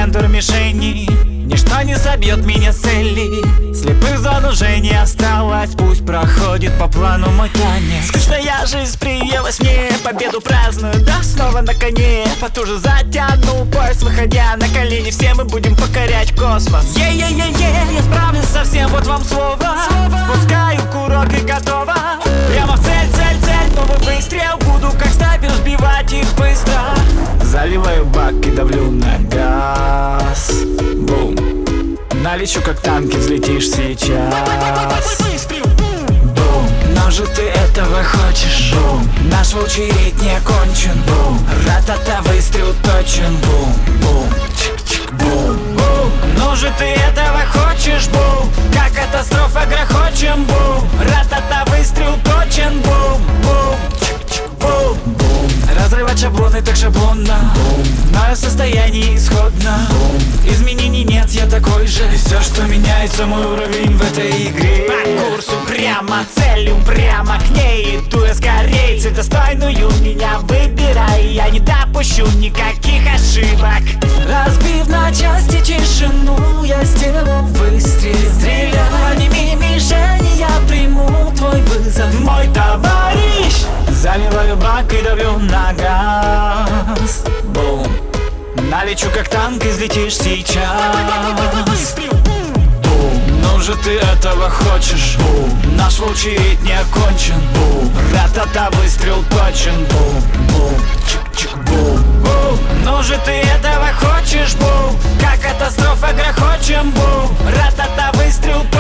центр мишени. Ничто не собьет меня с цели. Слепых зон уже не осталось. Пусть проходит по плану мой танец. Скучная жизнь приелась мне. Победу праздную, да снова на коне. Потуже затяну пояс, выходя на колени. Все мы будем покорять космос. Е-е-е-е, я справлюсь со всем, вот вам слово. Пускаю курок и готово. Прямо в цель, цель, цель. Новый выстрел, буду как снайпер сбивать их быстро. Заливаю бак и давлю на газ. Бум. Налечу как танки, взлетишь сейчас. Бум. Но же ты этого хочешь. Бум. Наш волчий рейд не окончен. Бум. Ра-та-та, выстрел точен. Бум, бум, чик-чик, бум, бум. Но же ты этого хочешь. Бум. Как катастрофа грохочем. Бум. Ра-та-та, выстрел точен. Бум, бум, чик-чик, бум, бум. Разрывать шаблоны так шаблонно. Бум. Мое состояние исходно. Бум. Изменений нет, я такой же. И все, что меняется, мой уровень в этой игре. По курсу прямо, целью прямо к ней. Иду я скорей, цель достойную меня выбирай. Я не допущу никаких ошибок. Разбив на части тишину, я сделал выстрел. Стреляй, подними мишени, я приму твой вызов. Мой товарищ. Заливаю бак и давлю на газ. Бум. Налечу как танк, излетишь сейчас. Бум. Ну же ты этого хочешь. Бум. Наш волчий рейд не окончен. Бум. Ра-та-та, выстрел точен. Бум, бум, чик-чик, бум, бум. Ну же ты этого хочешь. Бум. Как катастрофа грохочем. Бум. Ра-та-та, выстрел